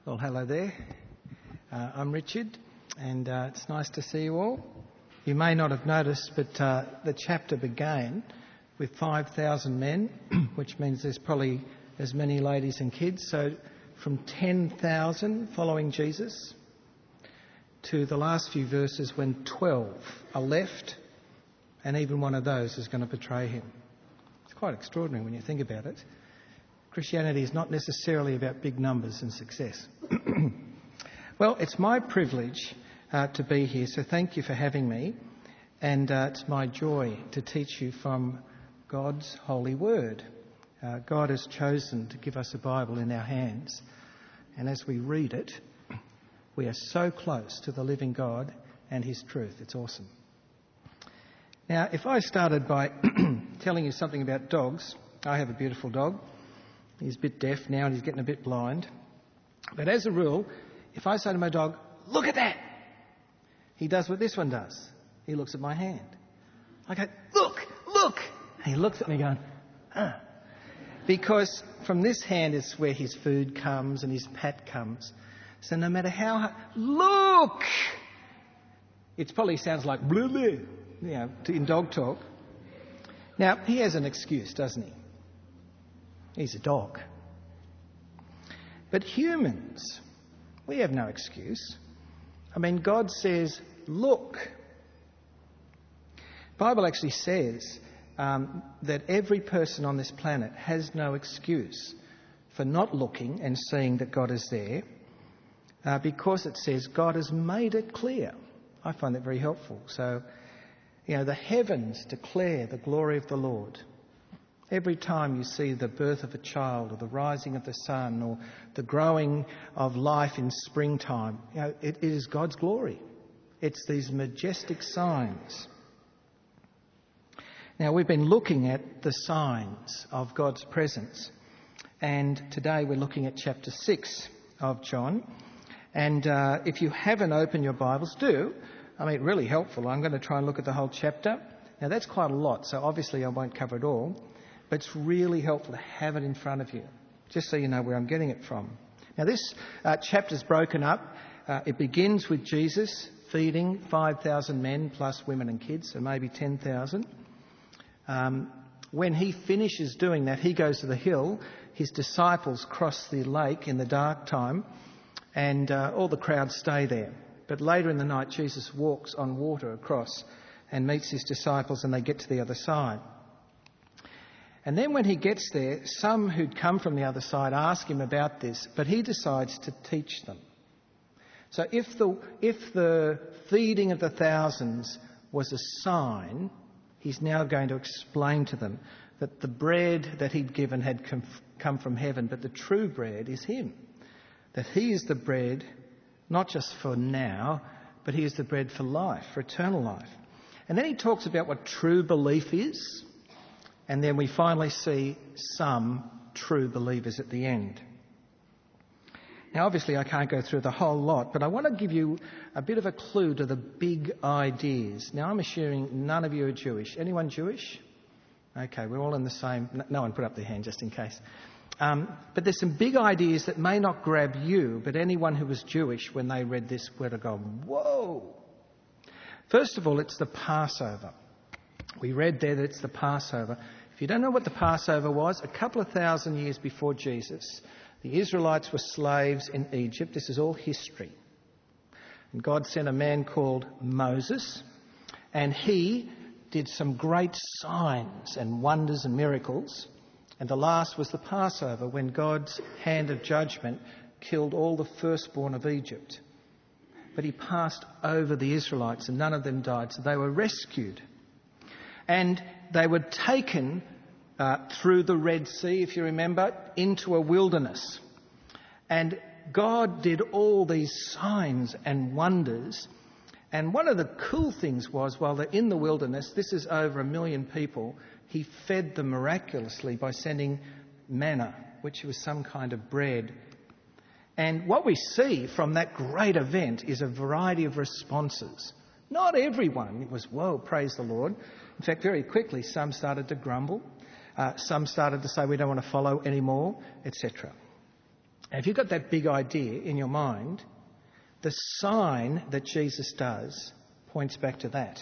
Well, hello there. I'm Richard, and it's nice to see you all. You may not have noticed, but the chapter began with 5,000 men, which means there's probably as many ladies and kids. So from 10,000 following Jesus to the last few verses when 12 are left, and even one of those is going to betray him. It's quite extraordinary when you think about it. Christianity is not necessarily about big numbers and success. Well, it's my privilege to be here, so thank you for having me. And it's my joy to teach you from God's holy word. God has chosen to give us a Bible in our hands. And as we read it, we are so close to the living God and his truth. It's awesome. Now, if I started by telling you something about dogs, I have a beautiful dog. He's a bit deaf now and he's getting a bit blind. But as a rule, if I say to my dog, "Look at that," he does what this one does. He looks at my hand. I go, "Look, look." And he looks at me going, "Huh." Because from this hand is where his food comes and his pat comes. So no matter how hard, "Look!" It probably sounds like blah, blah, in dog talk. Now, he has an excuse, doesn't he? He's a dog. But humans, we have no excuse. I mean, God says, "Look." The Bible actually says that every person on this planet has no excuse for not looking and seeing that God is there because it says God has made it clear. I find that very helpful. So, the heavens declare the glory of the Lord. Every time you see the birth of a child or the rising of the sun or the growing of life in springtime, it is God's glory. It's these majestic signs. Now, we've been looking at the signs of God's presence, and today we're looking at chapter 6 of John. And if you haven't opened your Bibles, do. Really helpful. I'm going to try and look at the whole chapter. Now, that's quite a lot, so obviously I won't cover it all. But it's really helpful to have it in front of you, just so you know where I'm getting it from. Now, this chapter's broken up. It begins with Jesus feeding 5,000 men plus women and kids, so maybe 10,000. When he finishes doing that, he goes to the hill. His disciples cross the lake in the dark time, and all the crowd stay there. But later in the night, Jesus walks on water across and meets his disciples, and they get to the other side. And then when he gets there, some who'd come from the other side ask him about this, but he decides to teach them. So if the feeding of the thousands was a sign, he's now going to explain to them that the bread that he'd given had come from heaven, but the true bread is him. That he is the bread, not just for now, but he is the bread for life, for eternal life. And then he talks about what true belief is. And then we finally see some true believers at the end. Now, obviously, I can't go through the whole lot, but I want to give you a bit of a clue to the big ideas. Now, I'm assuming none of you are Jewish. Anyone Jewish? Okay, we're all in the same... No one put up their hand just in case. But there's some big ideas that may not grab you, but anyone who was Jewish, when they read this, would have gone, whoa! First of all, it's the Passover. We read there that it's the Passover. If you don't know what the Passover was, a couple of thousand years before Jesus, the Israelites were slaves in Egypt. This is all history. And God sent a man called Moses, and he did some great signs and wonders and miracles. And the last was the Passover, when God's hand of judgment killed all the firstborn of Egypt. But he passed over the Israelites, and none of them died, so they were rescued. And they were taken through the Red Sea, if you remember, into a wilderness. And God did all these signs and wonders. And one of the cool things was, while they're in the wilderness, this is over 1 million people, he fed them miraculously by sending manna, which was some kind of bread. And what we see from that great event is a variety of responses. Not everyone was, whoa, praise the Lord. In fact, very quickly, some started to grumble. Some started to say, we don't want to follow anymore, etc. Now, if you've got that big idea in your mind, the sign that Jesus does points back to that.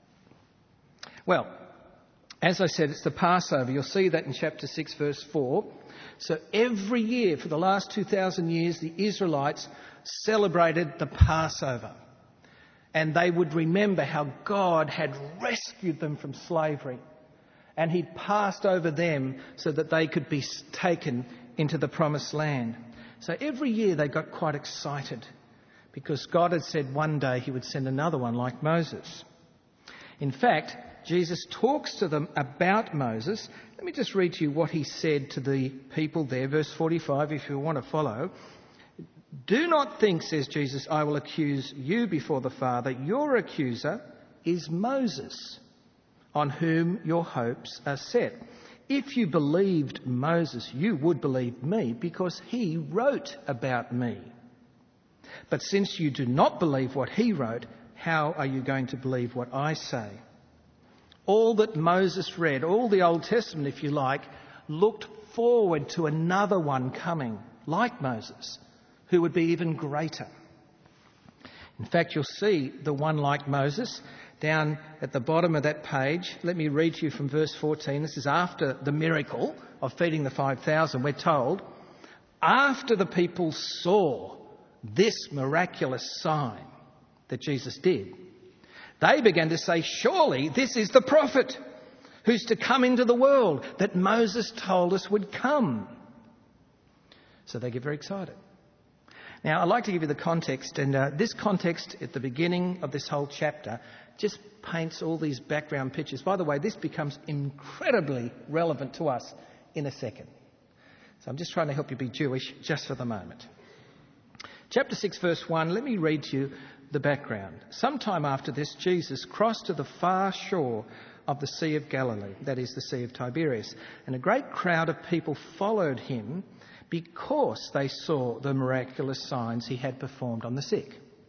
Well, as I said, it's the Passover. You'll see that in chapter 6, verse 4. So every year for the last 2,000 years, the Israelites celebrated the Passover. And they would remember how God had rescued them from slavery. And he'd passed over them so that they could be taken into the promised land. So every year they got quite excited because God had said one day he would send another one like Moses. In fact, Jesus talks to them about Moses. Let me just read to you what he said to the people there, verse 45, if you want to follow. Do not think, says Jesus, I will accuse you before the Father. Your accuser is Moses, on whom your hopes are set. If you believed Moses, you would believe me, because he wrote about me. But since you do not believe what he wrote, how are you going to believe what I say? All that Moses read, all the Old Testament, if you like, looked forward to another one coming, like Moses, who would be even greater. In fact, you'll see the one like Moses down at the bottom of that page. Let me read to you from verse 14. This is after the miracle of feeding the 5,000. We're told, after the people saw this miraculous sign that Jesus did, they began to say, surely this is the prophet who's to come into the world that Moses told us would come. So they get very excited. Now, I'd like to give you the context, and this context at the beginning of this whole chapter just paints all these background pictures. By the way, this becomes incredibly relevant to us in a second. So I'm just trying to help you be Jewish just for the moment. Chapter 6, verse 1, let me read to you the background. Sometime after this, Jesus crossed to the far shore of the Sea of Galilee, that is the Sea of Tiberias, and a great crowd of people followed him because they saw the miraculous signs he had performed on the sick.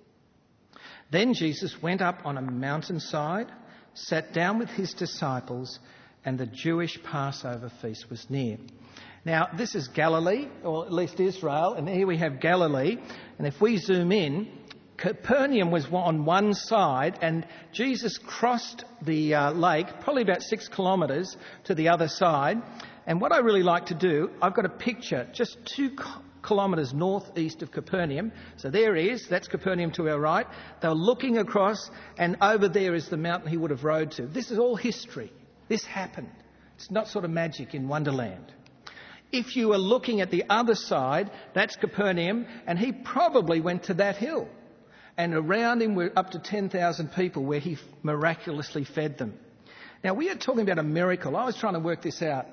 Then Jesus went up on a mountainside, sat down with his disciples, and the Jewish Passover feast was near. Now, this is Galilee, or at least Israel, and here we have Galilee. And if we zoom in, Capernaum was on one side, and Jesus crossed the lake, probably about 6 kilometres to the other side. And what I really like to do, I've got a picture just 2 kilometres northeast of Capernaum. So there he is, that's Capernaum to our right. They're looking across, and over there is the mountain he would have rode to. This is all history. This happened. It's not sort of magic in Wonderland. If you were looking at the other side, that's Capernaum, and he probably went to that hill. And around him were up to 10,000 people where he miraculously fed them. Now, we are talking about a miracle. I was trying to work this out.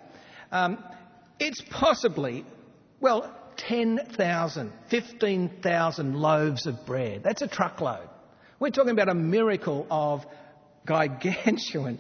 It's possibly, 10,000, 15,000 loaves of bread. That's a truckload. We're talking about a miracle of gargantuan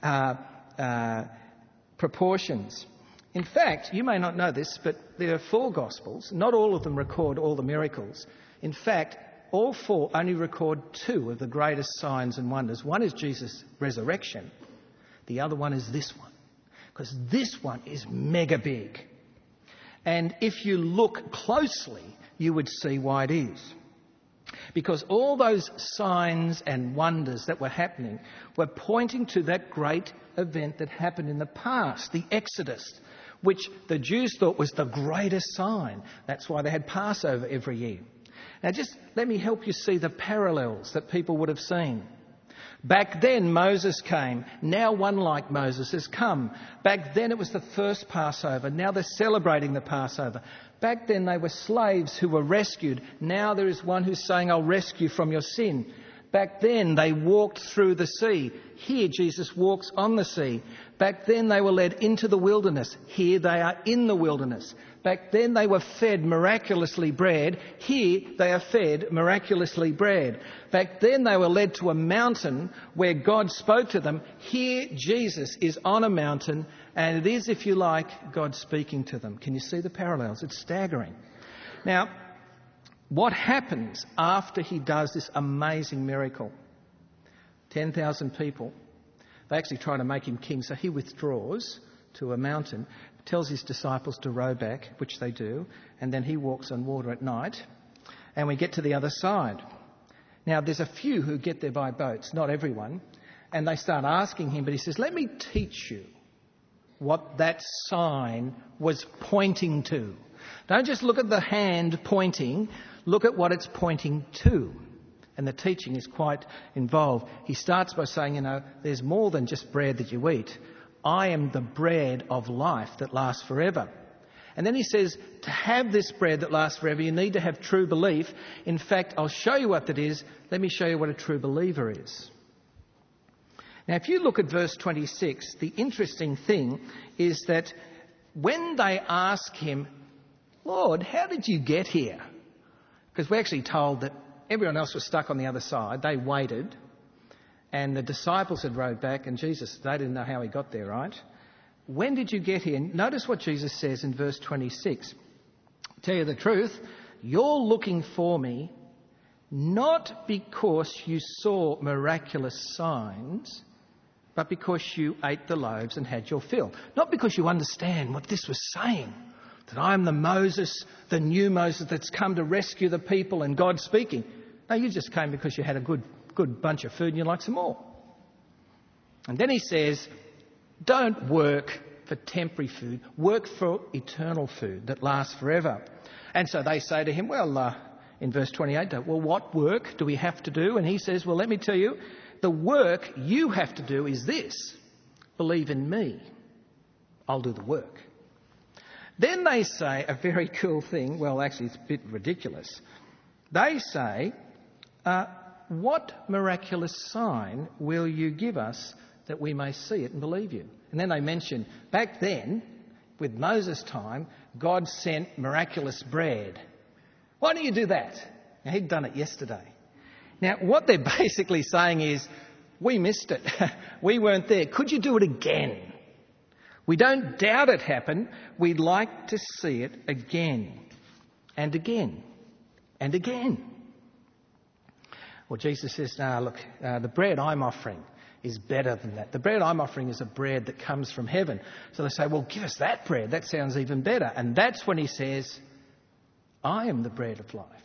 proportions. In fact, you may not know this, but there are 4 Gospels. Not all of them record all the miracles. In fact, all 4 only record 2 of the greatest signs and wonders. One is Jesus' resurrection. The other one is this one. Because this one is mega big. And if you look closely, you would see why it is. Because all those signs and wonders that were happening were pointing to that great event that happened in the past, the Exodus, which the Jews thought was the greatest sign. That's why they had Passover every year. Now just let me help you see the parallels that people would have seen. Back then Moses came, now one like Moses has come. Back then it was the first Passover, now they're celebrating the Passover. Back then they were slaves who were rescued, now there is one who's saying, I'll rescue from your sin. Back then they walked through the sea, here Jesus walks on the sea. Back then they were led into the wilderness, here they are in the wilderness. Back then they were fed miraculously bread, here they are fed miraculously bread. Back then they were led to a mountain where God spoke to them, here Jesus is on a mountain and it is, if you like, God speaking to them. Can you see the parallels? It's staggering. Now, what happens after he does this amazing miracle? 10,000 people, they actually try to make him king, so he withdraws to a mountain. tells his disciples to row back, which they do, and then he walks on water at night, and we get to the other side. Now, there's a few who get there by boats, not everyone, and they start asking him, but he says, let me teach you what that sign was pointing to. Don't just look at the hand pointing, look at what it's pointing to. And the teaching is quite involved. He starts by saying, there's more than just bread that you eat. I am the bread of life that lasts forever. And then he says, to have this bread that lasts forever, you need to have true belief. In fact, I'll show you what that is. Let me show you what a true believer is. Now, if you look at verse 26, the interesting thing is that when they ask him, Lord, how did you get here? Because we're actually told that everyone else was stuck on the other side. They waited, and the disciples had rowed back, and Jesus, they didn't know how he got there, right? When did you get here? Notice what Jesus says in verse 26. Tell you the truth, you're looking for me not because you saw miraculous signs, but because you ate the loaves and had your fill. Not because you understand what this was saying, that I'm the Moses, the new Moses that's come to rescue the people and God speaking. No, you just came because you had a good bunch of food and you like some more. And then he says, don't work for temporary food, work for eternal food that lasts forever. And so they say to him, in verse 28, well, what work do we have to do? And he says, well, let me tell you, the work you have to do is this. Believe in me. I'll do the work. Then they say a very cool thing. Well, actually, it's a bit ridiculous. They say, what miraculous sign will you give us that we may see it and believe you? And then they mention, back then, with Moses' time, God sent miraculous bread. Why don't you do that? Now, he'd done it yesterday. Now, what they're basically saying is, we missed it. We weren't there. Could you do it again? We don't doubt it happened. We'd like to see it again and again and again. Well, Jesus says, the bread I'm offering is better than that. The bread I'm offering is a bread that comes from heaven. So they say, well, give us that bread. That sounds even better. And that's when he says, I am the bread of life.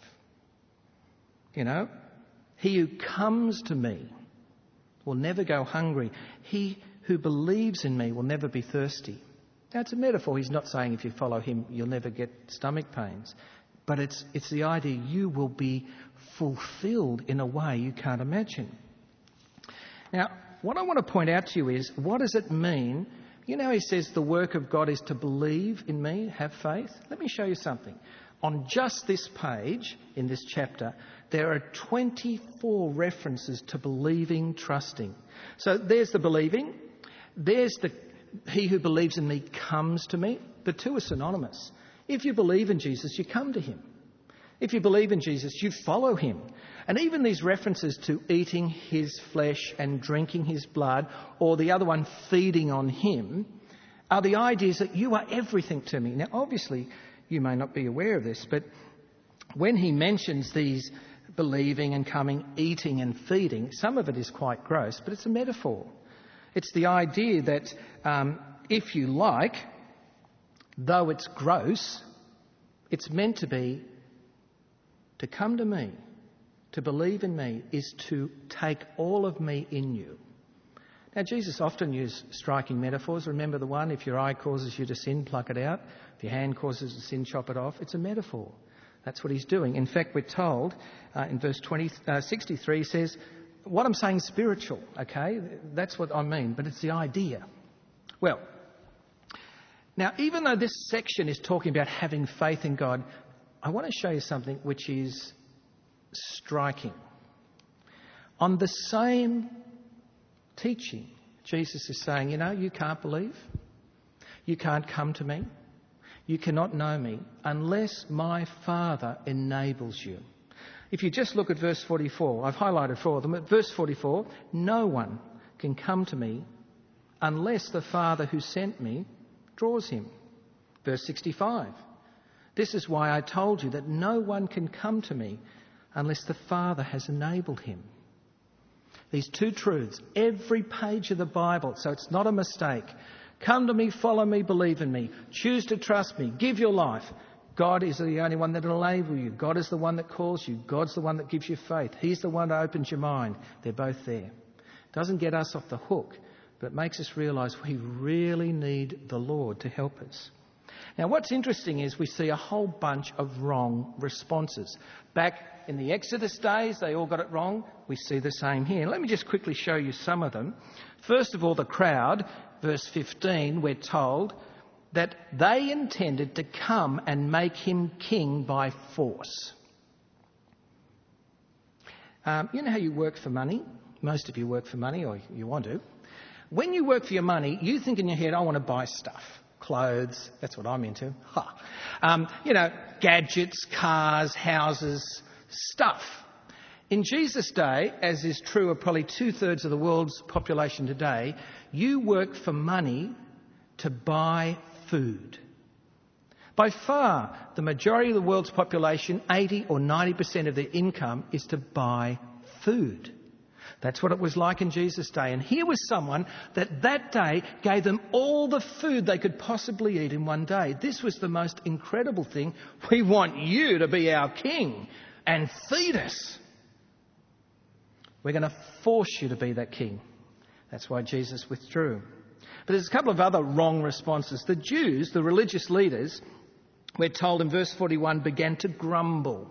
He who comes to me will never go hungry. He who believes in me will never be thirsty. Now, it's a metaphor. He's not saying if you follow him, you'll never get stomach pains. But it's the idea you will be fulfilled in a way you can't imagine. Now, what I want to point out to you is, what does it mean? He says the work of God is to believe in me, have faith. Let me show you something. On just this page, in this chapter, there are 24 references to believing, trusting. So there's the believing. There's the he who believes in me comes to me. The two are synonymous. If you believe in Jesus, you come to him. If you believe in Jesus, you follow him. And even these references to eating his flesh and drinking his blood, or the other one, feeding on him, are the ideas that you are everything to me. Now, obviously, you may not be aware of this, but when he mentions these believing and coming, eating and feeding, some of it is quite gross, but it's a metaphor. It's the idea that if you like, though it's gross, it's meant to be to come to me, to believe in me, is to take all of me in you. Now, Jesus often used striking metaphors. Remember the one, if your eye causes you to sin, pluck it out. If your hand causes you to sin, chop it off. It's a metaphor. That's what he's doing. In fact, we're told in verse 63, he says, what I'm saying is spiritual, okay? That's what I mean, but it's the idea. Well, now, even though this section is talking about having faith in God, I want to show you something which is striking. On the same teaching, Jesus is saying, you can't believe, you can't come to me, you cannot know me unless my Father enables you. If you just look at verse 44, I've highlighted 4 of them. At verse 44, no one can come to me unless the Father who sent me draws him. Verse 65, this is why I told you that no one can come to me unless the Father has enabled him. These two truths, every page of the Bible, so it's not a mistake. Come to me, follow me, believe in me. Choose to trust me. Give your life. God is the only one that will enable you. God is the one that calls you. God's the one that gives you faith. He's the one that opens your mind. They're both there. Doesn't get us off the hook, but makes us realise we really need the Lord to help us. Now, what's interesting is we see a whole bunch of wrong responses. Back in the Exodus days, they all got it wrong. We see the same here. Let me just quickly show you some of them. First of all, the crowd, verse 15, we're told that they intended to come and make him king by force. You know how you work for money? Most of you work for money, or you want to. When you work for your money, you think in your head, I want to buy stuff. Clothes, that's what I'm into. Gadgets, cars, houses, stuff. In Jesus' day, as is true of probably 2/3 of the world's population today, you work for money to buy food. By far, the majority of the world's population, 80 or 90% of their income, is to buy food. That's what it was like in Jesus' day. And here was someone that day gave them all the food they could possibly eat in one day. This was the most incredible thing. We want you to be our king and feed us. We're going to force you to be that king. That's why Jesus withdrew. But there's a couple of other wrong responses. The Jews, the religious leaders, we're told in verse 41, began to grumble.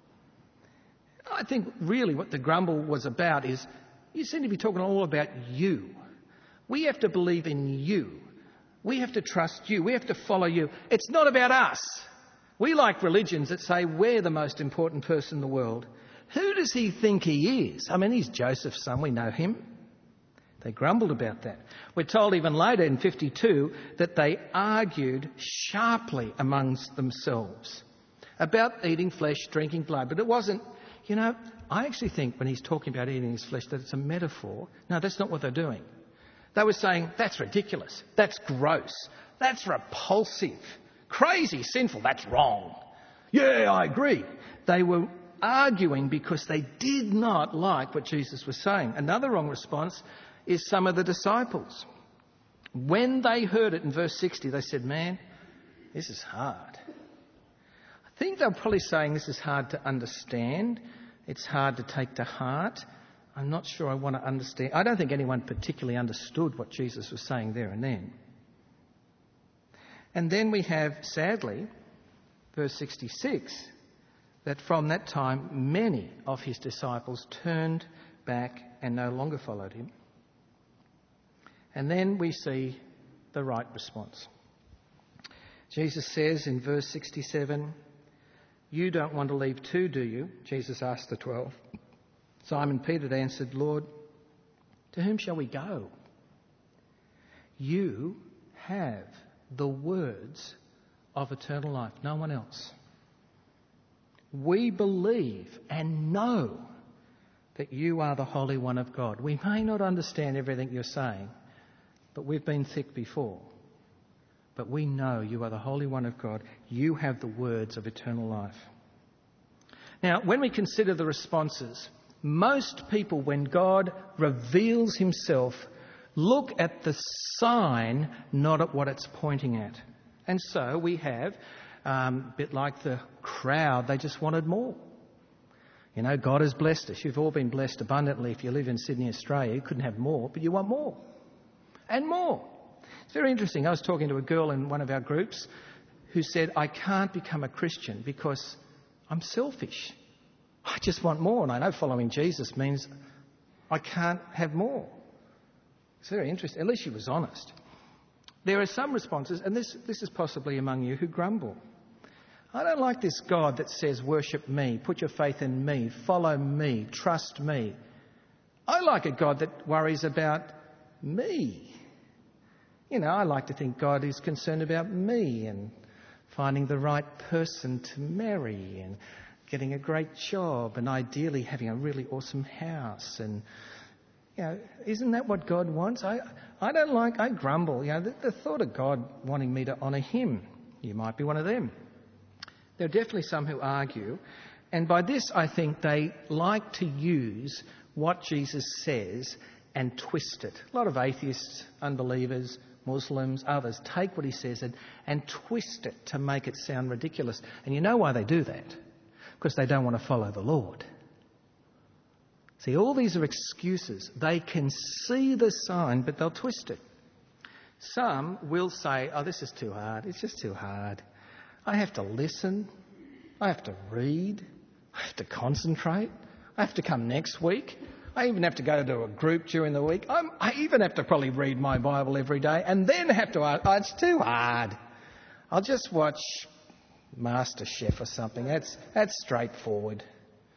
I think really what the grumble was about is, you seem to be talking all about you. We have to believe in you. We have to trust you. We have to follow you. It's not about us. We like religions that say we're the most important person in the world. Who does he think he is? I mean, he's Joseph's son. We know him. They grumbled about that. We're told even later in 52 that they argued sharply amongst themselves about eating flesh, drinking blood. But it wasn't, I actually think when he's talking about eating his flesh that it's a metaphor. No, that's not what they're doing. They were saying, that's ridiculous. That's gross. That's repulsive. Crazy, sinful. That's wrong. Yeah, I agree. They were arguing because they did not like what Jesus was saying. Another wrong response is some of the disciples. When they heard it in verse 60, they said, man, this is hard. I think they're probably saying this is hard to understand. It's hard to take to heart. I'm not sure I want to understand. I don't think anyone particularly understood what Jesus was saying there and then. And then we have, sadly, verse 66, that from that time many of his disciples turned back and no longer followed him. And then we see the right response. Jesus says in verse 67, you don't want to leave too, do you? Jesus asked the 12. Simon Peter answered, Lord, to whom shall we go? You have the words of eternal life, no one else. We believe and know that you are the Holy One of God. We may not understand everything you're saying, but we've been thick before. But we know you are the Holy One of God. You have the words of eternal life. Now, when we consider the responses, most people, when God reveals himself, look at the sign, not at what it's pointing at. And so we have, a bit like the crowd, they just wanted more. God has blessed us. You've all been blessed abundantly if you live in Sydney, Australia. You couldn't have more, but you want more. And more. It's very interesting. I was talking to a girl in one of our groups who said, I can't become a Christian because I'm selfish. I just want more. And I know following Jesus means I can't have more. It's very interesting. At least she was honest. There are some responses, and this is possibly among you, who grumble. I don't like this God that says, worship me, put your faith in me, follow me, trust me. I like a God that worries about me. I like to think God is concerned about me and finding the right person to marry and getting a great job and ideally having a really awesome house. And, isn't that what God wants? I grumble. The thought of God wanting me to honour him. You might be one of them. There are definitely some who argue. And by this, I think they like to use what Jesus says and twist it. A lot of atheists, unbelievers, Muslims, others, take what he says and twist it to make it sound ridiculous. And you know why they do that? Because they don't want to follow the Lord. See, all these are excuses. They can see the sign, but they'll twist it. Some will say, oh, this is too hard. It's just too hard. I have to listen. I have to read. I have to concentrate. I have to come next week. I even have to go to a group during the week. I even have to probably read my Bible every day and then have to ask, oh, it's too hard. I'll just watch MasterChef or something. That's straightforward.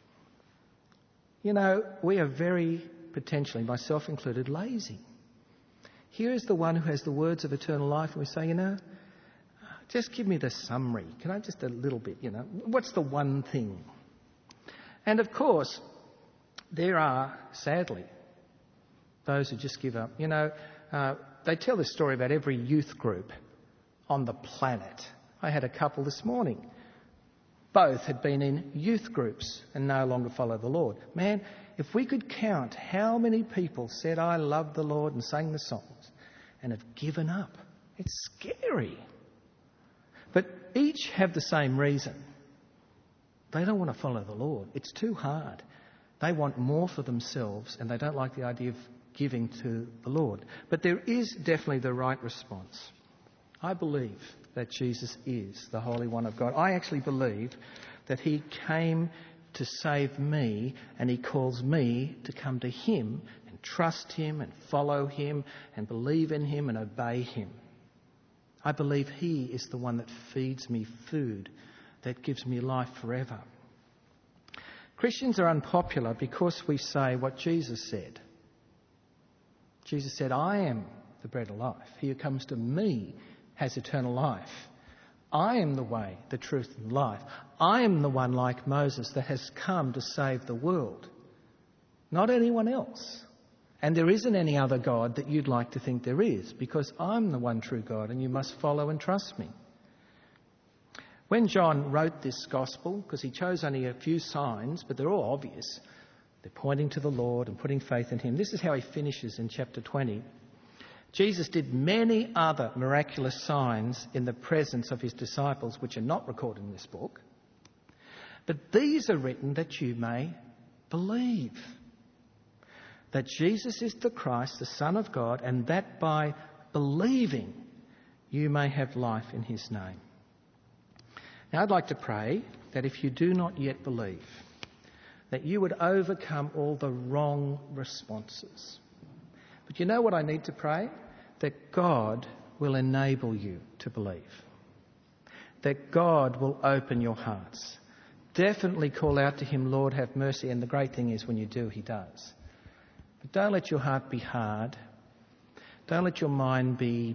You know, we are very, potentially, myself included, lazy. Here is the one who has the words of eternal life, and we say, just give me the summary. Can I just a little bit, what's the one thing? And of course, there are, sadly, those who just give up. They tell this story about every youth group on the planet. I had a couple this morning. Both had been in youth groups and no longer follow the Lord. Man, if we could count how many people said, I love the Lord and sang the songs and have given up. It's scary. But each have the same reason. They don't want to follow the Lord. It's too hard. They want more for themselves and they don't like the idea of giving to the Lord. But there is definitely the right response. I believe that Jesus is the Holy One of God. I actually believe that he came to save me and he calls me to come to him and trust him and follow him and believe in him and obey him. I believe he is the one that feeds me food that gives me life forever. Christians are unpopular because we say what Jesus said. Jesus said, I am the bread of life. He who comes to me has eternal life. I am the way, the truth and life. I am the one like Moses that has come to save the world. Not anyone else. And there isn't any other God that you'd like to think there is, because I'm the one true God and you must follow and trust me. When John wrote this gospel, because he chose only a few signs, but they're all obvious, they're pointing to the Lord and putting faith in him. This is how he finishes in chapter 20. Jesus did many other miraculous signs in the presence of his disciples, which are not recorded in this book. But these are written that you may believe that Jesus is the Christ, the Son of God, and that by believing you may have life in his name. Now, I'd like to pray that if you do not yet believe, that you would overcome all the wrong responses. But you know what I need to pray? That God will enable you to believe. That God will open your hearts. Definitely call out to him, Lord, have mercy. And the great thing is when you do, he does. But don't let your heart be hard. Don't let your mind be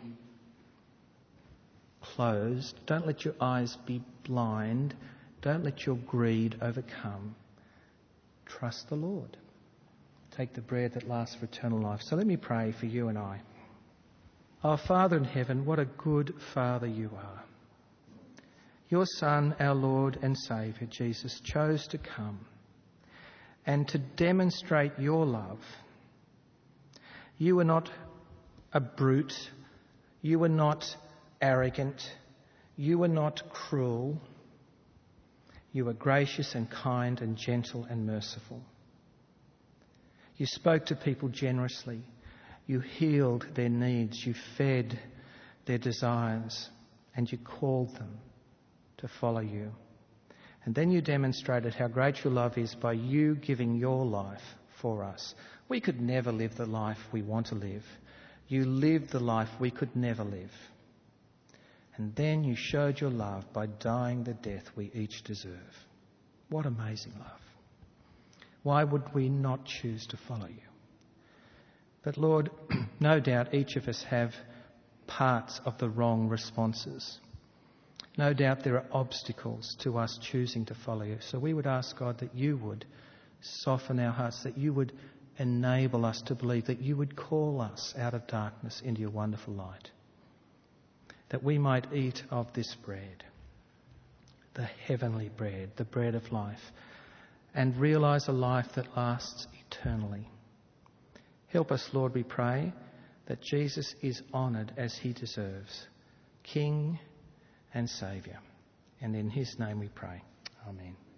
closed. Don't let your eyes be blind. Don't let your greed overcome. Trust the Lord. Take the bread that lasts for eternal life. So let me pray for you and I. Our Father in heaven, what a good Father you are. Your Son, our Lord and Saviour, Jesus, chose to come and to demonstrate your love. You were not a brute. You were not arrogant. You were not cruel. You were gracious and kind and gentle and merciful. You spoke to people generously. You healed their needs. You fed their desires. And you called them to follow you. And then you demonstrated how great your love is by you giving your life for us. We could never live the life we want to live. You lived the life we could never live. And then you showed your love by dying the death we each deserve. What amazing love. Why would we not choose to follow you? But Lord, no doubt each of us have parts of the wrong responses. No doubt there are obstacles to us choosing to follow you. So we would ask, God, that you would soften our hearts, that you would enable us to believe, that you would call us out of darkness into your wonderful light, that we might eat of this bread, the heavenly bread, the bread of life, and realise a life that lasts eternally. Help us, Lord, we pray, that Jesus is honoured as he deserves, King and Saviour. And in his name we pray. Amen.